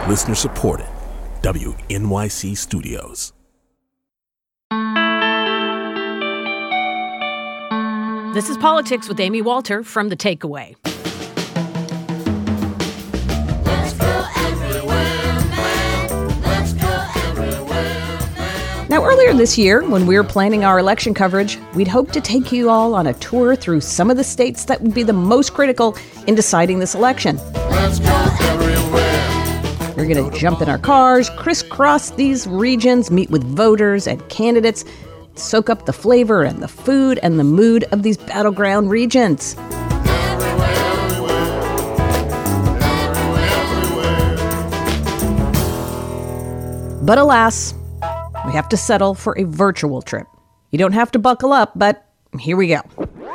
Listener supported. WNYC Studios. This is Politics with Amy Walter from The Takeaway. Now, earlier this year, when we were planning our election coverage, we'd hoped to take you all on a tour through some of the states that would be the most critical in deciding this election. Let's go everywhere. We're going to jump in our cars, crisscross these regions, meet with voters and candidates, soak up the flavor and the food and the mood of these battleground regions. But alas, we have to settle for a virtual trip. You don't have to buckle up, but here we go.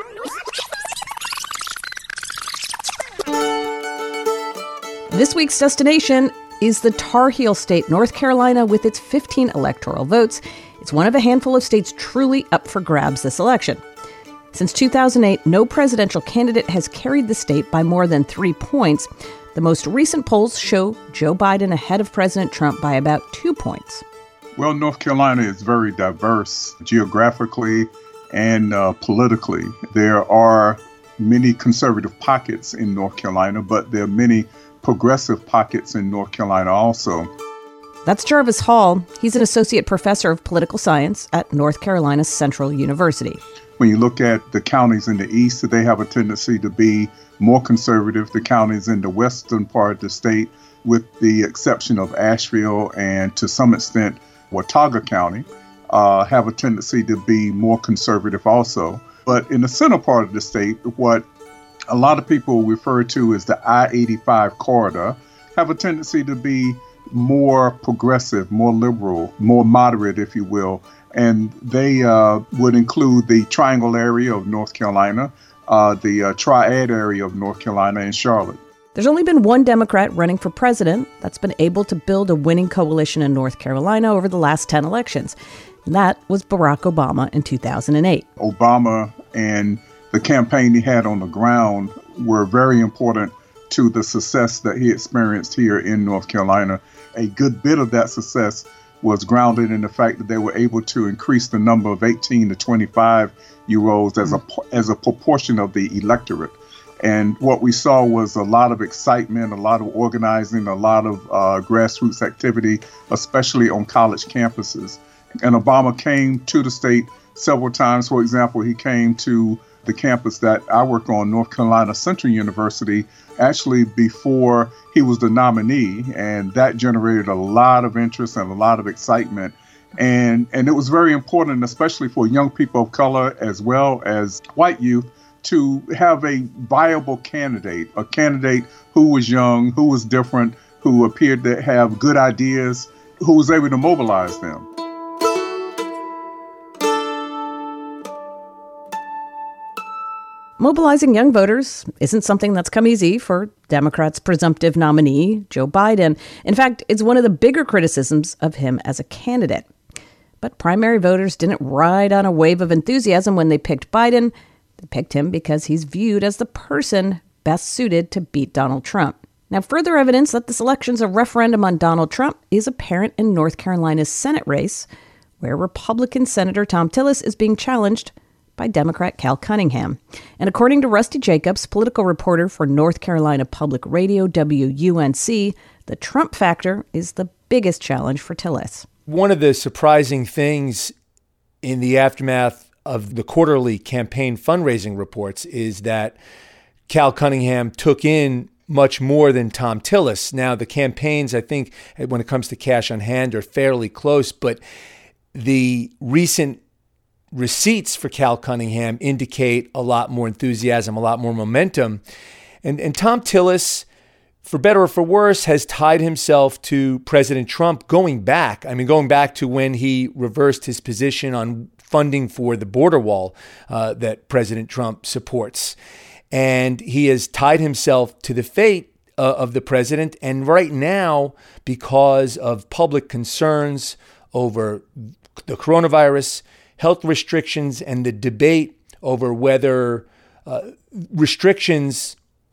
This week's destination is the Tar Heel state, North Carolina, with its 15 electoral votes. It's one of a handful of states truly up for grabs this election. Since 2008, no presidential candidate has carried the state by more than 3 points. The most recent polls show Joe Biden ahead of President Trump by about 2 points. Well, North Carolina is very diverse geographically and politically. There are many conservative pockets in North Carolina, but there are many progressive pockets in North Carolina also. That's Jarvis Hall. He's an associate professor of political science at North Carolina Central University. When you look at the counties in the east, they have a tendency to be more conservative. The counties in the western part of the state, with the exception of Asheville and to some extent Watauga County, have a tendency to be more conservative also. But in the center part of the state, what a lot of people refer to as the I-85 corridor have a tendency to be more progressive, more liberal, more moderate, if you will. And they would include the Triangle area of North Carolina, the Triad area of North Carolina, and Charlotte. There's only been one Democrat running for president that's been able to build a winning coalition in North Carolina over the last 10 elections. And that was Barack Obama in 2008. Obama and the campaign he had on the ground were very important to the success that he experienced here in North Carolina. A good bit of that success was grounded in the fact that they were able to increase the number of 18 to 25-year-olds as a proportion of the electorate. And what we saw was a lot of excitement, a lot of organizing, a lot of grassroots activity, especially on college campuses. And Obama came to the state several times. For example, he came to the campus that I work on, North Carolina Central University, actually before he was the nominee. And that generated a lot of interest and a lot of excitement. And it was very important, especially for young people of color as well as white youth, to have a viable candidate, a candidate who was young, who was different, who appeared to have good ideas, who was able to mobilize them. Mobilizing young voters isn't something that's come easy for Democrats' presumptive nominee, Joe Biden. In fact, it's one of the bigger criticisms of him as a candidate. But primary voters didn't ride on a wave of enthusiasm when they picked Biden. They picked him because he's viewed as the person best suited to beat Donald Trump. Now, further evidence that this election's a referendum on Donald Trump is apparent in North Carolina's Senate race, where Republican Senator Thom Tillis is being challenged by Democrat Cal Cunningham. And according to Rusty Jacobs, political reporter for North Carolina Public Radio WUNC, the Trump factor is the biggest challenge for Tillis. One of the surprising things in the aftermath of the quarterly campaign fundraising reports is that Cal Cunningham took in much more than Thom Tillis. Now, the campaigns, I think, when it comes to cash on hand, are fairly close, but the recent receipts for Cal Cunningham indicate a lot more enthusiasm, a lot more momentum. And Thom Tillis, for better or for worse, has tied himself to President Trump going back to when he reversed his position on funding for the border wall that President Trump supports. And he has tied himself to the fate of the president. And right now, because of public concerns over the coronavirus, health restrictions, and the debate over whether restrictions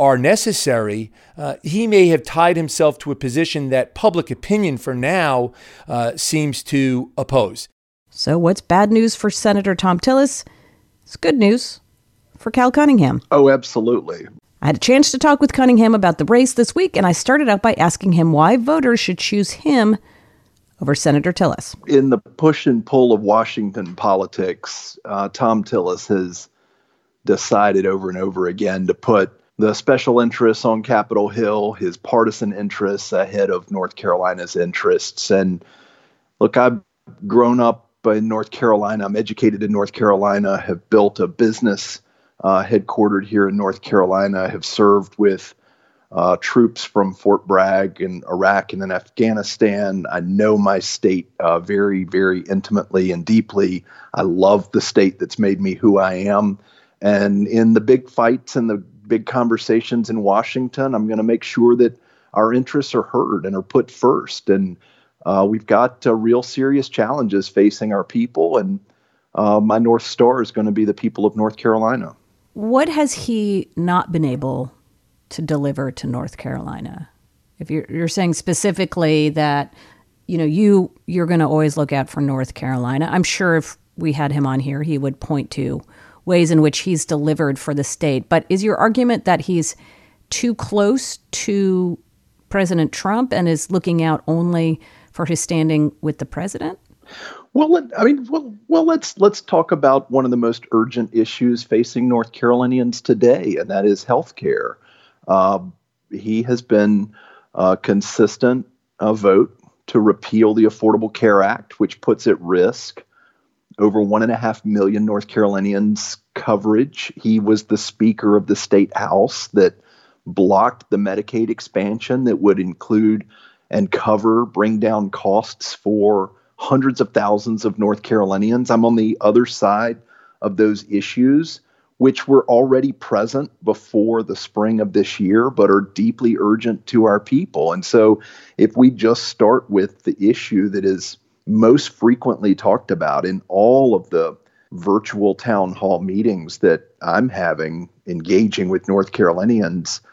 are necessary, he may have tied himself to a position that public opinion for now seems to oppose. So what's bad news for Senator Thom Tillis? It's good news for Cal Cunningham. Oh, absolutely. I had a chance to talk with Cunningham about the race this week, and I started out by asking him why voters should choose him over Senator Tillis. In the push and pull of Washington politics, Thom Tillis has decided over and over again to put the special interests on Capitol Hill, his partisan interests ahead of North Carolina's interests. And look, I've grown up in North Carolina. I'm educated in North Carolina, have built a business headquartered here in North Carolina, have served with troops from Fort Bragg in Iraq and then Afghanistan. I know my state very, very intimately and deeply. I love the state that's made me who I am. And in the big fights and the big conversations in Washington, I'm going to make sure that our interests are heard and are put first. And we've got real serious challenges facing our people. And my North Star is going to be the people of North Carolina. What has he not been able to deliver to North Carolina? If you're saying specifically that, you're going to always look out for North Carolina. I'm sure if we had him on here, he would point to ways in which he's delivered for the state. But is your argument that he's too close to President Trump and is looking out only for his standing with the president? Well, let's talk about one of the most urgent issues facing North Carolinians today, and that is health care. He has been a consistent vote to repeal the Affordable Care Act, which puts at risk over 1.5 million North Carolinians coverage. He was the Speaker of the State House that blocked the Medicaid expansion that would include and bring down costs for hundreds of thousands of North Carolinians. I'm on the other side of those issues, which were already present before the spring of this year, but are deeply urgent to our people. And so if we just start with the issue that is most frequently talked about in all of the virtual town hall meetings that I'm having, engaging with North Carolinians,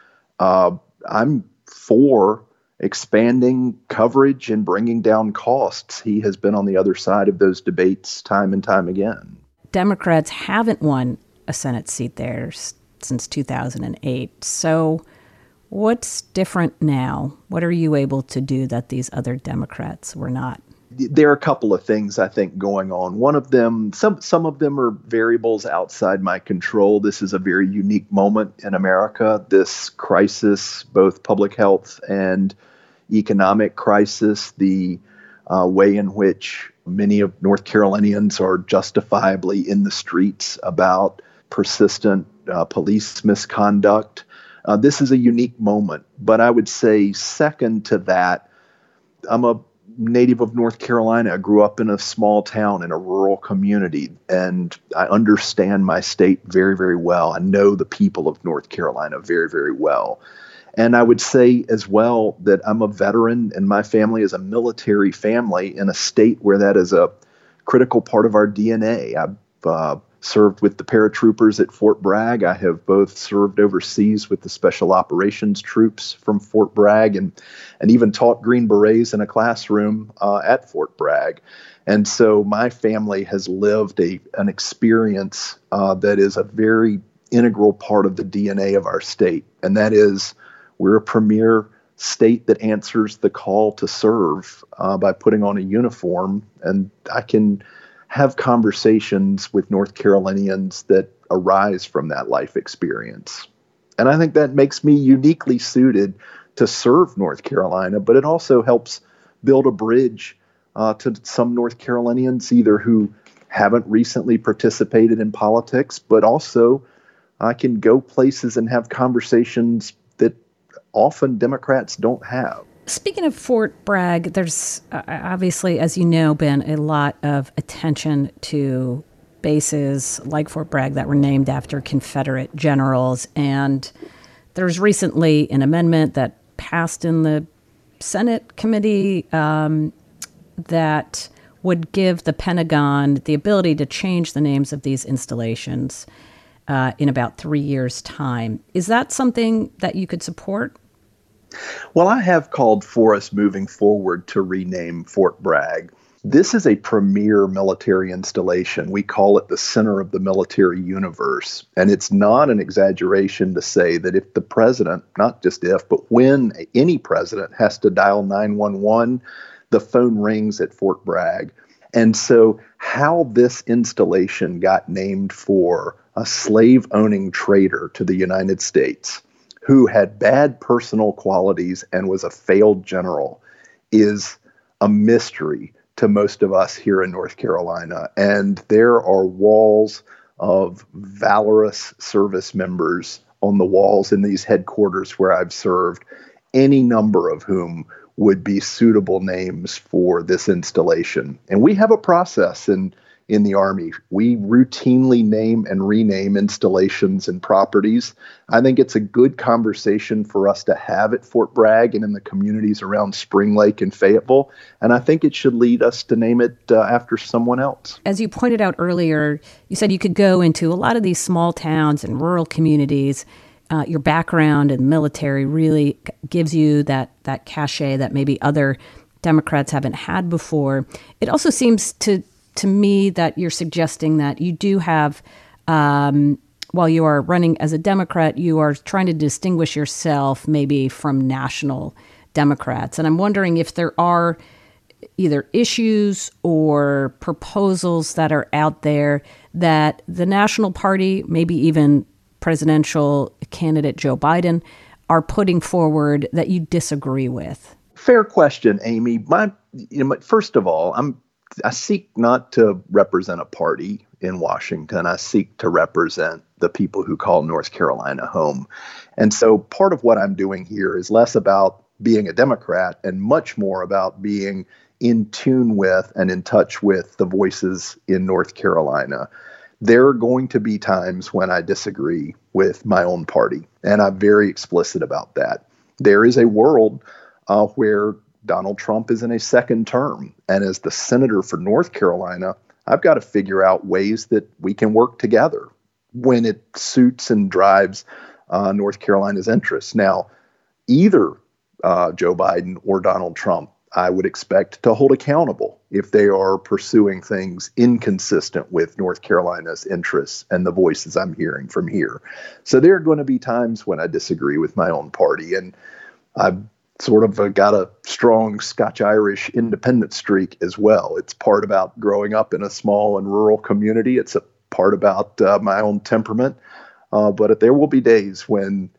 I'm for expanding coverage and bringing down costs. He has been on the other side of those debates time and time again. Democrats haven't won a Senate seat there since 2008. So what's different now? What are you able to do that these other Democrats were not? There are a couple of things I think going on. One of them, some of them are variables outside my control. This is a very unique moment in America. This crisis, both public health and economic crisis, the way in which many of North Carolinians are justifiably in the streets about persistent police misconduct. This is a unique moment. But I would say second to that, I'm a native of North Carolina. I grew up in a small town in a rural community, and I understand my state very, very well. I know the people of North Carolina very, very well. And I would say as well that I'm a veteran, and my family is a military family in a state where that is a critical part of our DNA. I've served with the paratroopers at Fort Bragg. I have both served overseas with the special operations troops from Fort Bragg and even taught Green Berets in a classroom at Fort Bragg. And so my family has lived an experience that is a very integral part of the DNA of our state. And that is, we're a premier state that answers the call to serve by putting on a uniform. And I can have conversations with North Carolinians that arise from that life experience. And I think that makes me uniquely suited to serve North Carolina, but it also helps build a bridge to some North Carolinians, either who haven't recently participated in politics, but also I can go places and have conversations that often Democrats don't have. Speaking of Fort Bragg, there's obviously, as you know, been a lot of attention to bases like Fort Bragg that were named after Confederate generals. And there's recently an amendment that passed in the Senate committee that would give the Pentagon the ability to change the names of these installations. in about 3 years' time. Is that something that you could support? Well, I have called for us moving forward to rename Fort Bragg. This is a premier military installation. We call it the center of the military universe. And it's not an exaggeration to say that if the president, not just if, but when any president has to dial 911, the phone rings at Fort Bragg. And so how this installation got named for a slave-owning traitor to the United States who had bad personal qualities and was a failed general is a mystery to most of us here in North Carolina. And there are walls of valorous service members on the walls in these headquarters where I've served, any number of whom would be suitable names for this installation. And we have a process in the Army. We routinely name and rename installations and properties. I think it's a good conversation for us to have at Fort Bragg and in the communities around Spring Lake and Fayetteville. And I think it should lead us to name it after someone else. As you pointed out earlier, you said you could go into a lot of these small towns and rural communities. Your background in the military really gives you that cachet that maybe other Democrats haven't had before. It also seems to me that you're suggesting that you do have, while you are running as a Democrat, you are trying to distinguish yourself maybe from national Democrats. And I'm wondering if there are either issues or proposals that are out there that the National Party, maybe even presidential candidate Joe Biden, are putting forward that you disagree with. Fair question, Amy. First of all, I seek not to represent a party in Washington. I seek to represent the people who call North Carolina home. And so part of what I'm doing here is less about being a Democrat and much more about being in tune with and in touch with the voices in North Carolina. There are going to be times when I disagree with my own party, and I'm very explicit about that. There is a world where Donald Trump is in a second term. And as the senator for North Carolina, I've got to figure out ways that we can work together when it suits and drives North Carolina's interests. Now, either Joe Biden or Donald Trump, I would expect to hold accountable if they are pursuing things inconsistent with North Carolina's interests and the voices I'm hearing from here. So there are going to be times when I disagree with my own party. And I've sort of got a strong Scotch-Irish independent streak as well. It's part about growing up in a small and rural community. It's a part about my own temperament. But there will be days when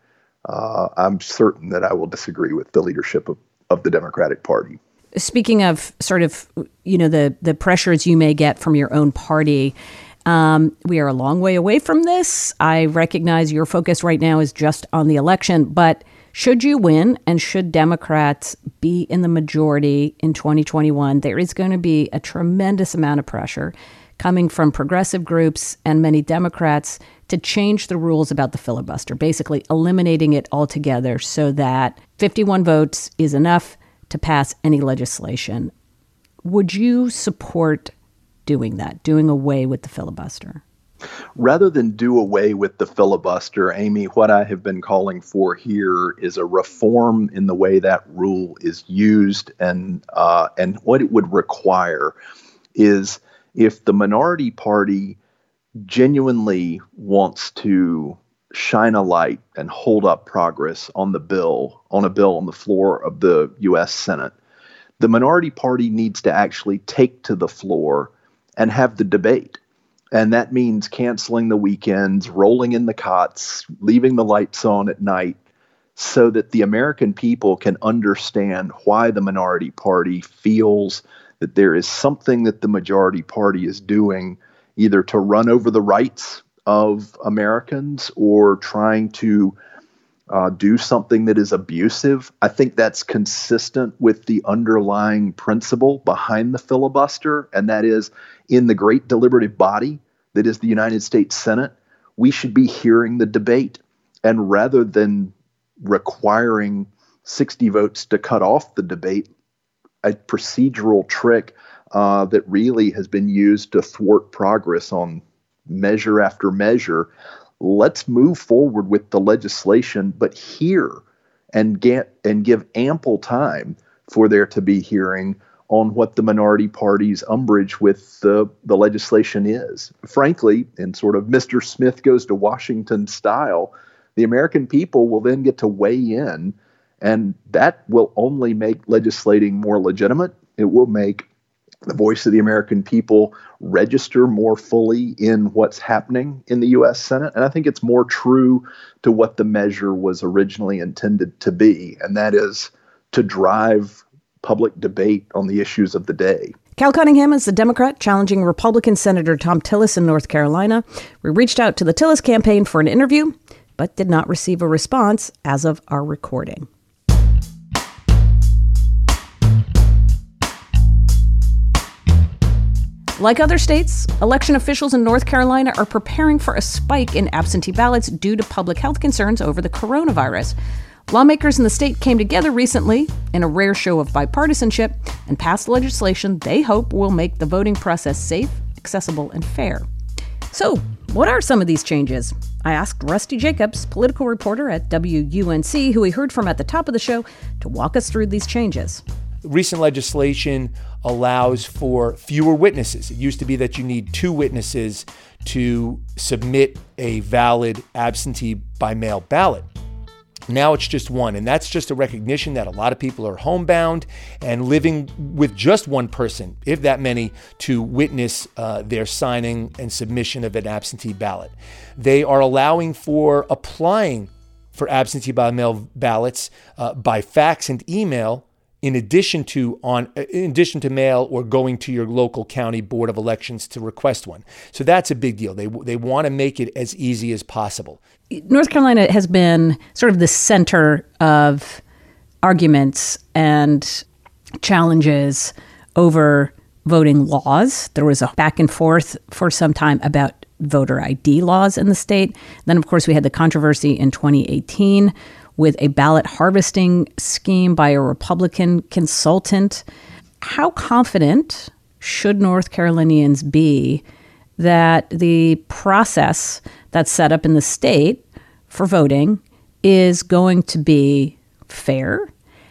I'm certain that I will disagree with the leadership of the Democratic Party. Speaking of sort of, the pressures you may get from your own party, we are a long way away from this. I recognize your focus right now is just on the election, but should you win and should Democrats be in the majority in 2021, there is going to be a tremendous amount of pressure coming from progressive groups and many Democrats to change the rules about the filibuster, basically eliminating it altogether so that 51 votes is enough to pass any legislation. Would you support doing that, doing away with the filibuster? Rather than do away with the filibuster, Amy, what I have been calling for here is a reform in the way that rule is used, and what it would require is if the minority party genuinely wants to shine a light and hold up progress on a bill on the floor of the U.S. Senate, the minority party needs to actually take to the floor and have the debate. And that means canceling the weekends, rolling in the cots, leaving the lights on at night so that the American people can understand why the minority party feels that there is something that the majority party is doing either to run over the rights of Americans or trying to do something that is abusive. I think that's consistent with the underlying principle behind the filibuster, and that is in the great deliberative body that is the United States Senate, we should be hearing the debate. And rather than requiring 60 votes to cut off the debate, a procedural trick that really has been used to thwart progress on measure after measure, let's move forward with the legislation, but hear and give ample time for there to be hearing on what the minority party's umbrage with the legislation is. Frankly, in sort of Mr. Smith goes to Washington style, the American people will then get to weigh in, and that will only make legislating more legitimate. It will make the voice of the American people register more fully in what's happening in the U.S. Senate. And I think it's more true to what the measure was originally intended to be, and that is to drive public debate on the issues of the day. Cal Cunningham is the Democrat challenging Republican Senator Thom Tillis in North Carolina. We reached out to the Tillis campaign for an interview, but did not receive a response as of our recording. Like other states, election officials in North Carolina are preparing for a spike in absentee ballots due to public health concerns over the coronavirus. Lawmakers in the state came together recently in a rare show of bipartisanship and passed legislation they hope will make the voting process safe, accessible, and fair. So, what are some of these changes? I asked Rusty Jacobs, political reporter at WUNC, who we heard from at the top of the show, to walk us through these changes. Recent legislation allows for fewer witnesses. It used to be that you need 2 witnesses to submit a valid absentee by mail ballot. Now it's just 1, and that's just a recognition that a lot of people are homebound and living with just one person, if that many, to witness their signing and submission of an absentee ballot. They are allowing for applying for absentee by mail ballots by fax and email, in addition to mail or going to your local county board of elections to request one. So that's a big deal. They want to make it as easy as possible. North Carolina has been sort of the center of arguments and challenges over voting laws. There was a back and forth for some time about voter ID laws in the state. Then, of course, we had the controversy in 2018 with a ballot harvesting scheme by a Republican consultant. How confident should North Carolinians be that the process that's set up in the state for voting is going to be fair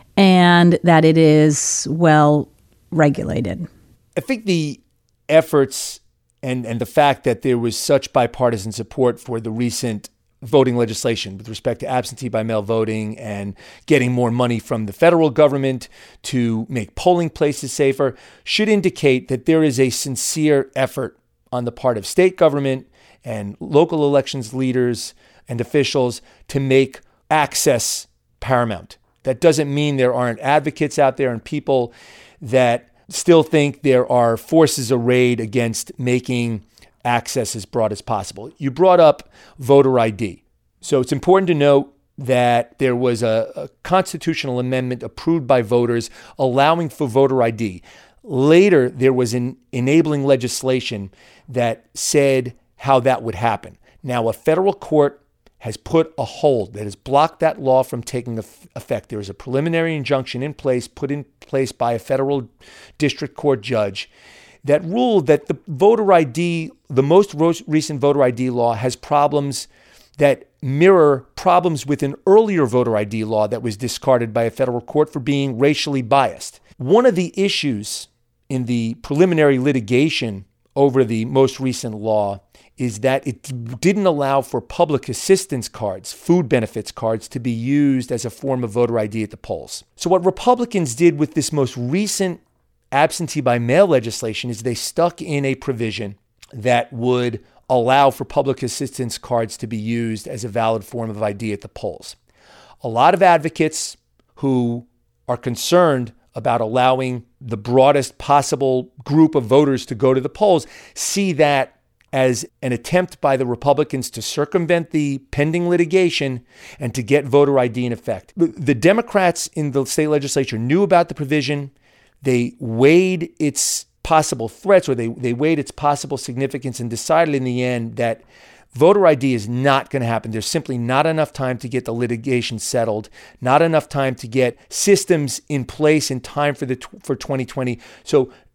and that it is well regulated? I think the efforts and the fact that there was such bipartisan support for the recent voting legislation with respect to absentee by mail voting and getting more money from the federal government to make polling places safer should indicate that there is a sincere effort on the part of state government and local elections leaders and officials to make access paramount. That doesn't mean there aren't advocates out there and people that still think there are forces arrayed against making access as broad as possible. You brought up voter ID. So it's important to note that there was a constitutional amendment approved by voters allowing for voter ID. Later, there was an enabling legislation that said how that would happen. Now, a federal court has put a hold that has blocked that law from taking effect. There is a preliminary injunction in place, put in place by a federal district court judge, that ruled that the voter ID, the most recent voter ID law, has problems that mirror problems with an earlier voter ID law that was discarded by a federal court for being racially biased. One of the issues in the preliminary litigation over the most recent law is that it didn't allow for public assistance cards, food benefits cards, to be used as a form of voter ID at the polls. So what Republicans did with this most recent absentee by mail legislation is they stuck in a provision that would allow for public assistance cards to be used as a valid form of ID at the polls. A lot of advocates who are concerned about allowing the broadest possible group of voters to go to the polls see that as an attempt by the Republicans to circumvent the pending litigation and to get voter ID in effect. The Democrats in the state legislature knew about the provision. They weighed its possible threats, or they weighed its possible significance, and decided in the end that voter ID is not going to happen. There's simply not enough time to get the litigation settled, not enough time to get systems in place in time for 2020. So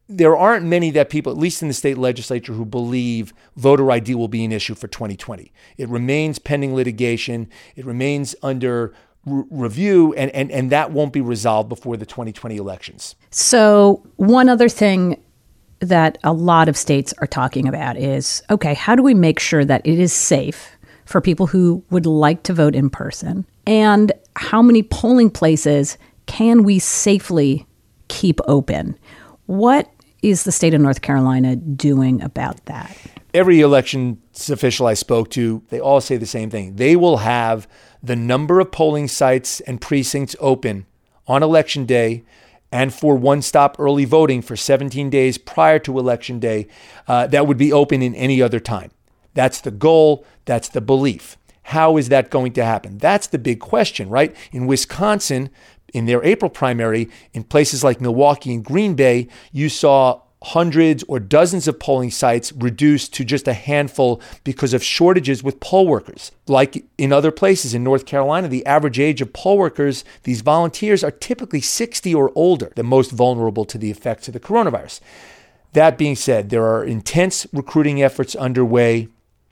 there aren't many that people, at least in the state legislature, who believe voter ID will be an issue for 2020. It remains pending litigation. It remains under review, and that won't be resolved before the 2020 elections. So one other thing that a lot of states are talking about is, okay, how do we make sure that it is safe for people who would like to vote in person? And how many polling places can we safely keep open? What is the state of North Carolina doing about that? Every elections official I spoke to, they all say the same thing. They will have the number of polling sites and precincts open on Election Day and for one-stop early voting for 17 days prior to Election Day that would be open in any other time. That's the goal. That's the belief. How is that going to happen? That's the big question, right? In Wisconsin, in their April primary, in places like Milwaukee and Green Bay, you saw hundreds or dozens of polling sites reduced to just a handful because of shortages with poll workers. Like in other places in North Carolina, the average age of poll workers, these volunteers, are typically 60 or older, the most vulnerable to the effects of the coronavirus. That being said, there are intense recruiting efforts underway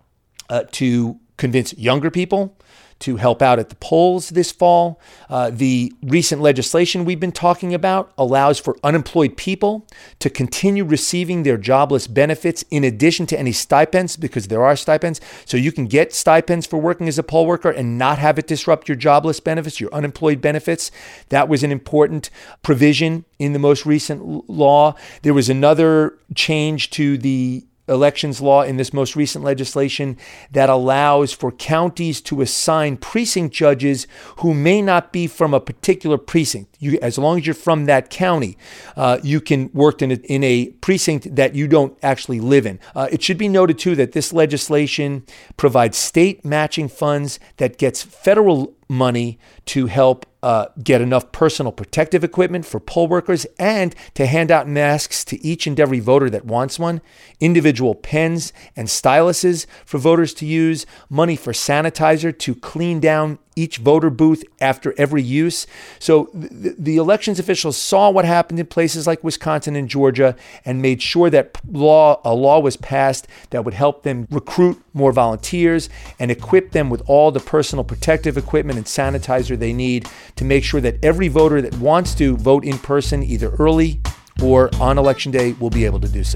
to convince younger people to help out at the polls this fall. The recent legislation we've been talking about allows for unemployed people to continue receiving their jobless benefits in addition to any stipends, because there are stipends. So you can get stipends for working as a poll worker and not have it disrupt your jobless benefits, your unemployed benefits. That was an important provision in the most recent law. There was another change to the elections law in this most recent legislation that allows for counties to assign precinct judges who may not be from a particular precinct. As long as you're from that county, you can work in a precinct that you don't actually live in. It should be noted, too, that this legislation provides state matching funds that gets federal money to help get enough personal protective equipment for poll workers and to hand out masks to each and every voter that wants one, individual pens and styluses for voters to use, money for sanitizer to clean down each voter booth after every use. So the elections officials saw what happened in places like Wisconsin and Georgia and made sure that a law was passed that would help them recruit more volunteers and equip them with all the personal protective equipment and sanitizer they need to make sure that every voter that wants to vote in person, either early or on Election Day, will be able to do so.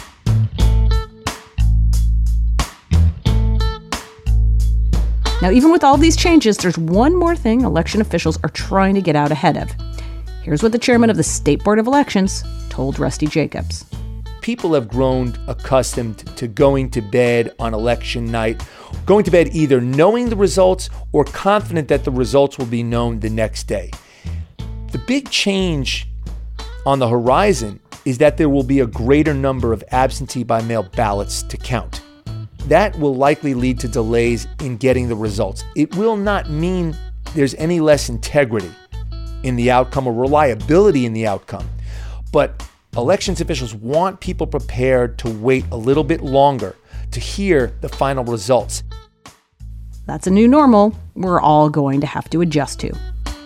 Now, even with all these changes, there's one more thing election officials are trying to get out ahead of. Here's what the chairman of the State Board of Elections told Rusty Jacobs. People have grown accustomed to going to bed on election night, going to bed either knowing the results or confident that the results will be known the next day. The big change on the horizon is that there will be a greater number of absentee by mail ballots to count. That will likely lead to delays in getting the results. It will not mean there's any less integrity in the outcome or reliability in the outcome. But elections officials want people prepared to wait a little bit longer to hear the final results. That's a new normal we're all going to have to adjust to.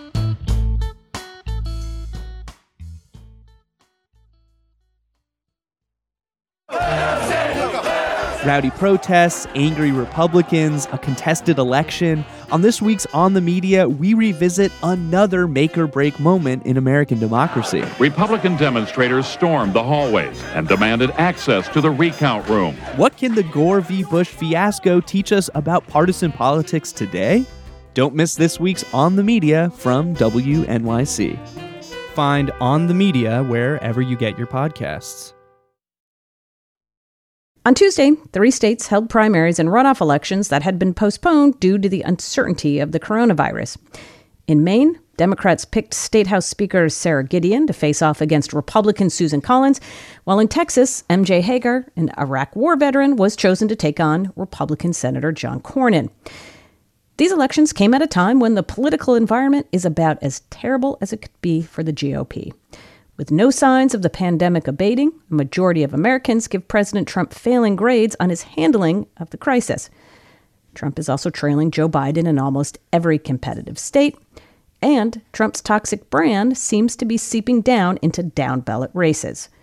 Rowdy protests, angry Republicans, a contested election. On this week's On the Media, we revisit another make-or-break moment in American democracy. Republican demonstrators stormed the hallways and demanded access to the recount room. What can the Gore v. Bush fiasco teach us about partisan politics today? Don't miss this week's On the Media from WNYC. Find On the Media wherever you get your podcasts. On Tuesday, 3 states held primaries and runoff elections that had been postponed due to the uncertainty of the coronavirus. In Maine, Democrats picked State House Speaker Sarah Gideon to face off against Republican Susan Collins, while in Texas, M.J. Hagar, an Iraq War veteran, was chosen to take on Republican Senator John Cornyn. These elections came at a time when the political environment is about as terrible as it could be for the GOP. With no signs of the pandemic abating, a majority of Americans give President Trump failing grades on his handling of the crisis. Trump is also trailing Joe Biden in almost every competitive state, and Trump's toxic brand seems to be seeping down into down-ballot races.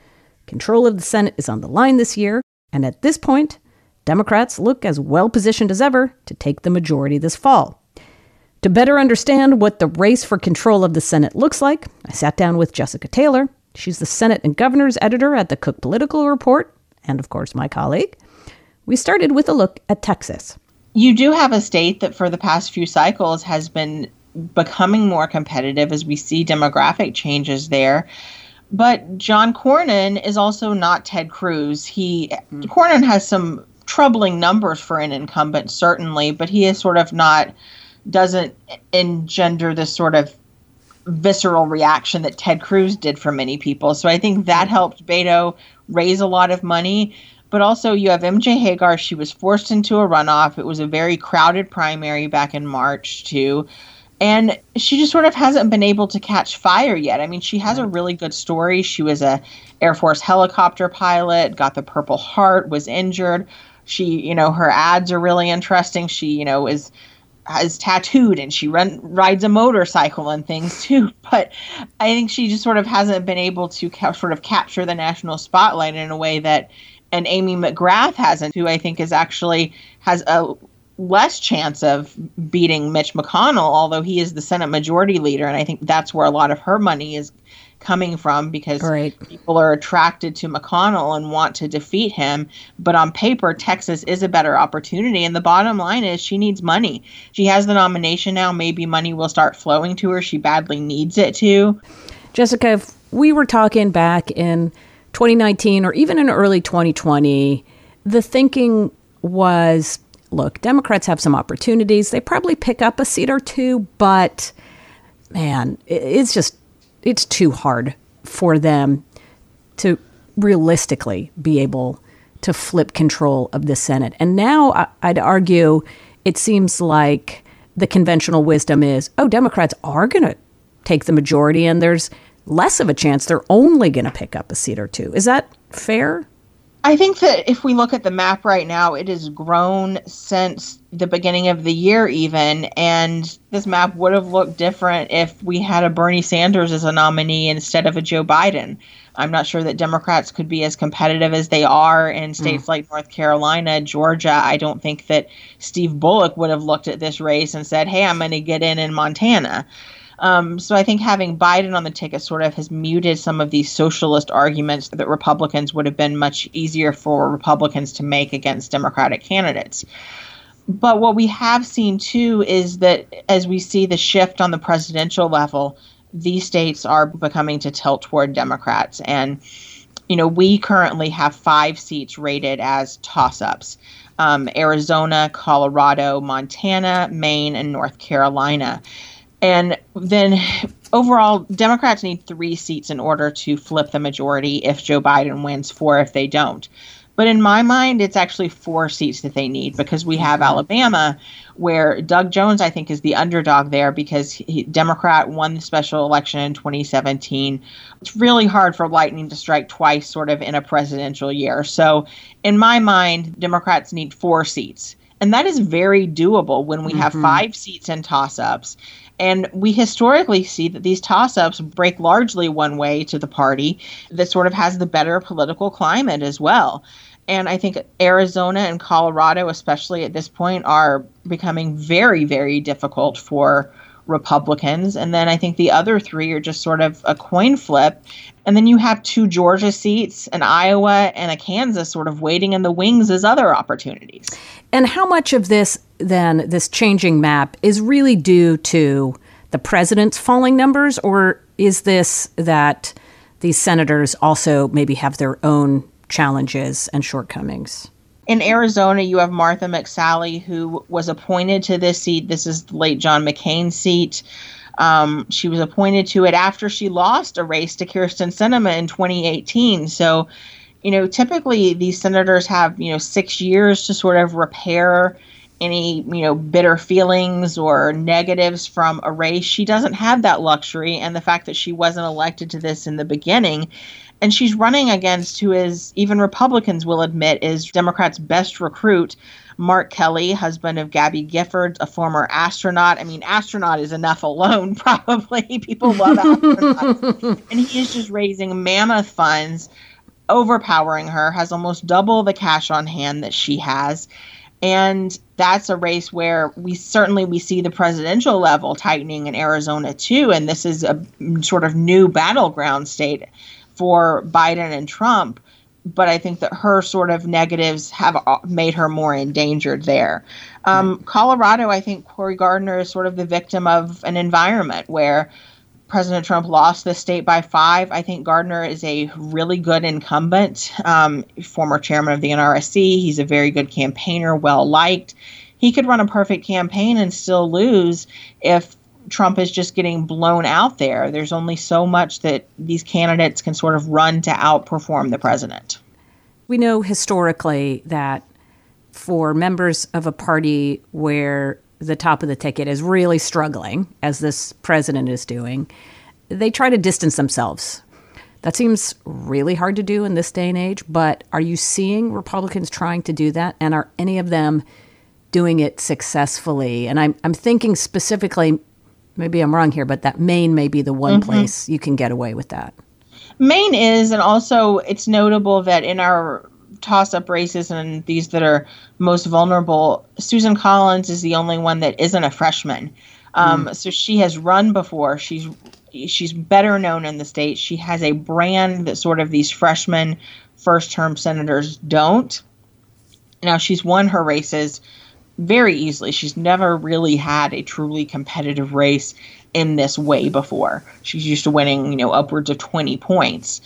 Control of the Senate is on the line this year, and at this point, Democrats look as well positioned as ever to take the majority this fall. To better understand what the race for control of the Senate looks like, I sat down with Jessica Taylor. She's the Senate and Governors editor at the Cook Political Report, and of course, my colleague. We started with a look at Texas. You do have a state that for the past few cycles has been becoming more competitive as we see demographic changes there. But John Cornyn is also not Ted Cruz. Cornyn has some troubling numbers for an incumbent, certainly, but he is sort of doesn't engender this sort of visceral reaction that Ted Cruz did for many people. So I think that helped Beto raise a lot of money. But also you have MJ Hagar. She was forced into a runoff. It was a very crowded primary back in March, too. And she just sort of hasn't been able to catch fire yet. I mean, she has a really good story. She was a Air Force helicopter pilot, got the Purple Heart, was injured. She, her ads are really interesting. She, is tattooed and she rides a motorcycle and things too. But I think she just sort of hasn't been able to sort of capture the national spotlight in a way that an Amy McGrath hasn't, who I think has a less chance of beating Mitch McConnell, although he is the Senate Majority Leader. And I think that's where a lot of her money is coming from, because people are attracted to McConnell and want to defeat him. But on paper, Texas is a better opportunity. And the bottom line is she needs money. She has the nomination now. Maybe money will start flowing to her. She badly needs it to. Jessica, if we were talking back in 2019 or even in early 2020, the thinking was, look, Democrats have some opportunities. They probably pick up a seat or two, but man, it's too hard for them to realistically be able to flip control of the Senate. And now I'd argue it seems like the conventional wisdom is, Democrats are going to take the majority and there's less of a chance they're only going to pick up a seat or two. Is that fair? I think that if we look at the map right now, it has grown since the beginning of the year even, and this map would have looked different if we had a Bernie Sanders as a nominee instead of a Joe Biden. I'm not sure that Democrats could be as competitive as they are in states like North Carolina, Georgia. I don't think that Steve Bullock would have looked at this race and said, hey, I'm going to get in Montana. So I think having Biden on the ticket sort of has muted some of these socialist arguments that Republicans would have been much easier for Republicans to make against Democratic candidates. But what we have seen, too, is that as we see the shift on the presidential level, these states are becoming to tilt toward Democrats. And, we currently have 5 seats rated as toss-ups. Arizona, Colorado, Montana, Maine, and North Carolina. And then overall, Democrats need 3 seats in order to flip the majority if Joe Biden wins, 4 if they don't. But in my mind, it's actually 4 seats that they need, because we have Alabama, where Doug Jones, I think, is the underdog there because Democrat won the special election in 2017. It's really hard for lightning to strike twice sort of in a presidential year. So in my mind, Democrats need 4 seats. And that is very doable when we have 5 seats in toss-ups. And we historically see that these toss-ups break largely one way to the party that sort of has the better political climate as well. And I think Arizona and Colorado, especially at this point, are becoming very, very difficult for Republicans. And then I think the other 3 are just sort of a coin flip. And then you have 2 Georgia seats, an Iowa and a Kansas sort of waiting in the wings as other opportunities. And how much of this, then, this changing map is really due to the president's falling numbers, or is this that these senators also maybe have their own challenges and shortcomings? In Arizona, you have Martha McSally, who was appointed to this seat. This is the late John McCain's seat. She was appointed to it after she lost a race to Kyrsten Sinema in 2018. So, typically these senators have, 6 years to sort of repair any, bitter feelings or negatives from a race. She doesn't have that luxury. And the fact that she wasn't elected to this in the beginning, and she's running against who is, even Republicans will admit, is Democrats' best recruit, Mark Kelly, husband of Gabby Gifford, a former astronaut. I mean, astronaut is enough alone, probably. People love astronauts. And he is just raising mammoth funds overpowering her, has almost double the cash on hand that she has. And that's a race where we see the presidential level tightening in Arizona too. And this is a sort of new battleground state for Biden and Trump. But I think that her sort of negatives have made her more endangered there. Colorado, I think Cory Gardner is sort of the victim of an environment where President Trump lost the state by 5. I think Gardner is a really good incumbent, former chairman of the NRSC. He's a very good campaigner, well-liked. He could run a perfect campaign and still lose if Trump is just getting blown out there. There's only so much that these candidates can sort of run to outperform the president. We know historically that for members of a party where the top of the ticket is really struggling, as this president is doing, they try to distance themselves. That seems really hard to do in this day and age, but are you seeing Republicans trying to do that? And are any of them doing it successfully? And I'm thinking specifically, maybe I'm wrong here, but that Maine may be the one place you can get away with that. Maine is, and also it's notable that in our toss-up races and these that are most vulnerable, Susan Collins is the only one that isn't a freshman. So she has run before. She's better known in the state. She has a brand that sort of these freshman first-term senators don't. Now, she's won her races very easily. She's never really had a truly competitive race in this way before. She's used to winning, upwards of 20 points.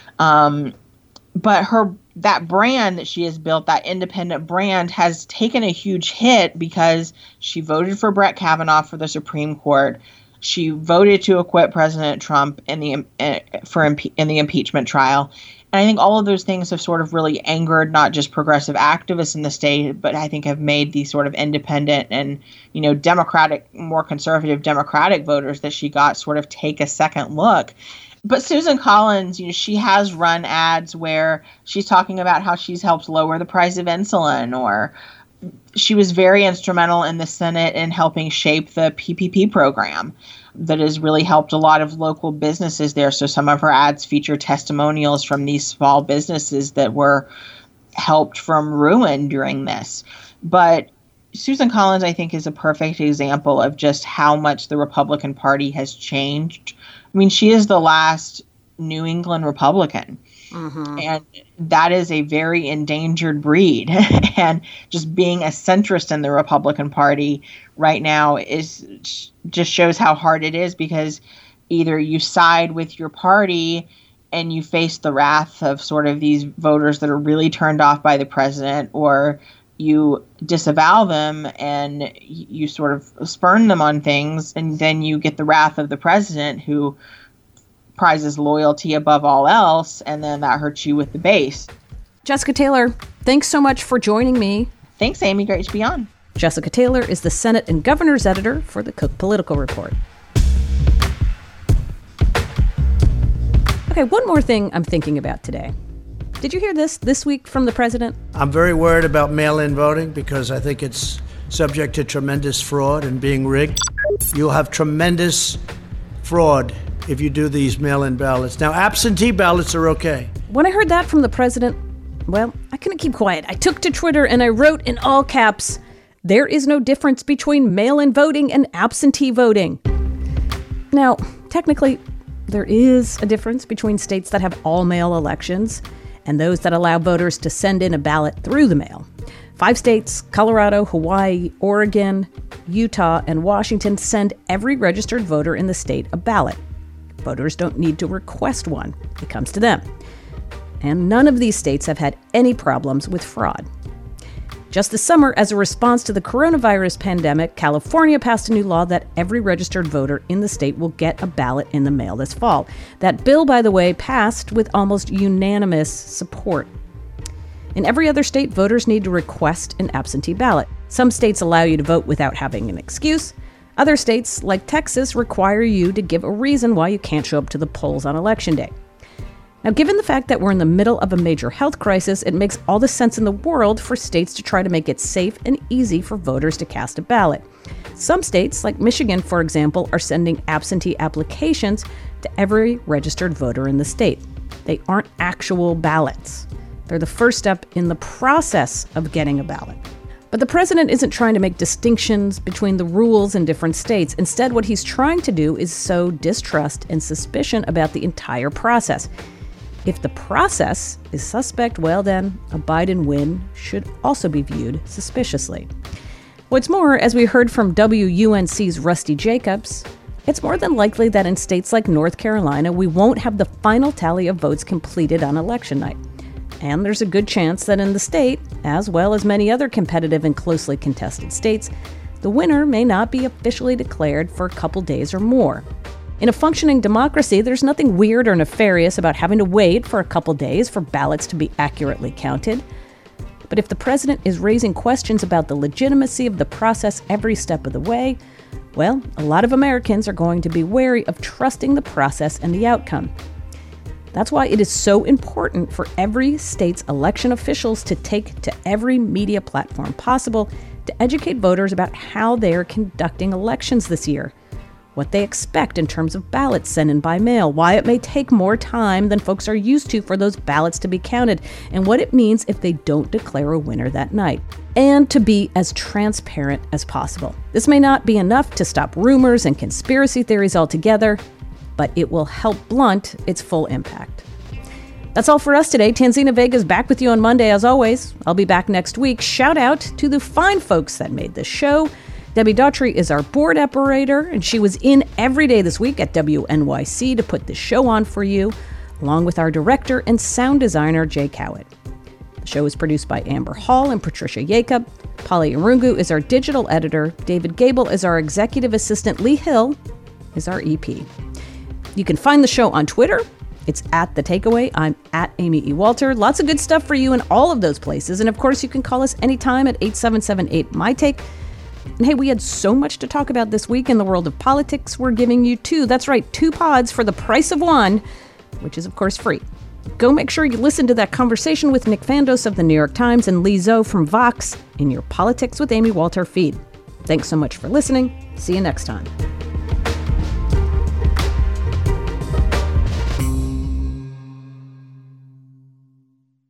But that brand that she has built, that independent brand, has taken a huge hit because she voted for Brett Kavanaugh for the Supreme Court. She voted to acquit President Trump in the impeachment trial. And I think all of those things have sort of really angered not just progressive activists in the state, but I think have made these sort of independent and, Democratic, more conservative Democratic voters that she got sort of take a second look. But Susan Collins, she has run ads where she's talking about how she's helped lower the price of insulin, or she was very instrumental in the Senate in helping shape the PPP program that has really helped a lot of local businesses there. So some of her ads feature testimonials from these small businesses that were helped from ruin during this. But Susan Collins, I think, is a perfect example of just how much the Republican Party has changed. I mean, she is the last New England Republican. And that is a very endangered breed. And just being a centrist in the Republican Party right now just shows how hard it is, because either you side with your party and you face the wrath of sort of these voters that are really turned off by the president, or you disavow them and you sort of spurn them on things, and then you get the wrath of the president, who prizes loyalty above all else, and then that hurts you with the base. Jessica Taylor, thanks so much for joining me. Thanks, Amy. Great to be on. Jessica Taylor is the Senate and Governor's editor for the Cook Political Report. Okay, one more thing I'm thinking about today. Did you hear this week from the president? I'm very worried about mail-in voting because I think it's subject to tremendous fraud and being rigged. You'll have tremendous fraud if you do these mail-in ballots. Now, absentee ballots are okay. When I heard that from the president, well, I couldn't keep quiet. I took to Twitter and I wrote in all caps, "There is no difference between mail-in voting and absentee voting." Now, technically, there is a difference between states that have all-mail elections and those that allow voters to send in a ballot through the mail. 5 states, Colorado, Hawaii, Oregon, Utah, and Washington, send every registered voter in the state a ballot. Voters don't need to request one. It comes to them. And none of these states have had any problems with fraud. Just this summer, as a response to the coronavirus pandemic, California passed a new law that every registered voter in the state will get a ballot in the mail this fall. That bill, by the way, passed with almost unanimous support. In every other state, voters need to request an absentee ballot. Some states allow you to vote without having an excuse. Other states, like Texas, require you to give a reason why you can't show up to the polls on Election Day. Now, given the fact that we're in the middle of a major health crisis, it makes all the sense in the world for states to try to make it safe and easy for voters to cast a ballot. Some states, like Michigan, for example, are sending absentee applications to every registered voter in the state. They aren't actual ballots. They're the first step in the process of getting a ballot. But the president isn't trying to make distinctions between the rules in different states. Instead, what he's trying to do is sow distrust and suspicion about the entire process. If the process is suspect, well then, a Biden win should also be viewed suspiciously. What's more, as we heard from WUNC's Rusty Jacobs, it's more than likely that in states like North Carolina, we won't have the final tally of votes completed on election night. And there's a good chance that in the state, as well as many other competitive and closely contested states, the winner may not be officially declared for a couple days or more. In a functioning democracy, there's nothing weird or nefarious about having to wait for a couple days for ballots to be accurately counted. But if the president is raising questions about the legitimacy of the process every step of the way, well, a lot of Americans are going to be wary of trusting the process and the outcome. That's why it is so important for every state's election officials to take to every media platform possible to educate voters about how they are conducting elections this year, what they expect in terms of ballots sent in by mail, why it may take more time than folks are used to for those ballots to be counted, and what it means if they don't declare a winner that night. And to be as transparent as possible. This may not be enough to stop rumors and conspiracy theories altogether, but it will help blunt its full impact. That's all for us today. Tanzina Vega is back with you on Monday, as always. I'll be back next week. Shout out to the fine folks that made this show. Debbie Daughtry is our board operator, and she was in every day this week at WNYC to put the show on for you, along with our director and sound designer, Jay Cowett. The show is produced by Amber Hall and Patricia Jacob. Polly Irungu is our digital editor. David Gable is our executive assistant. Lee Hill is our EP. You can find the show on Twitter. It's at The Takeaway. I'm at Amy E. Walter. Lots of good stuff for you in all of those places. And of course, you can call us anytime at 877-8-MY-TAKE. And hey, we had so much to talk about this week in the world of politics. We're giving you that's right, 2 pods for the price of 1, which is of course free. Go make sure you listen to that conversation with Nick Vandos of the New York Times and Lee Zoe from Vox in your Politics with Amy Walter feed. Thanks so much for listening. See you next time.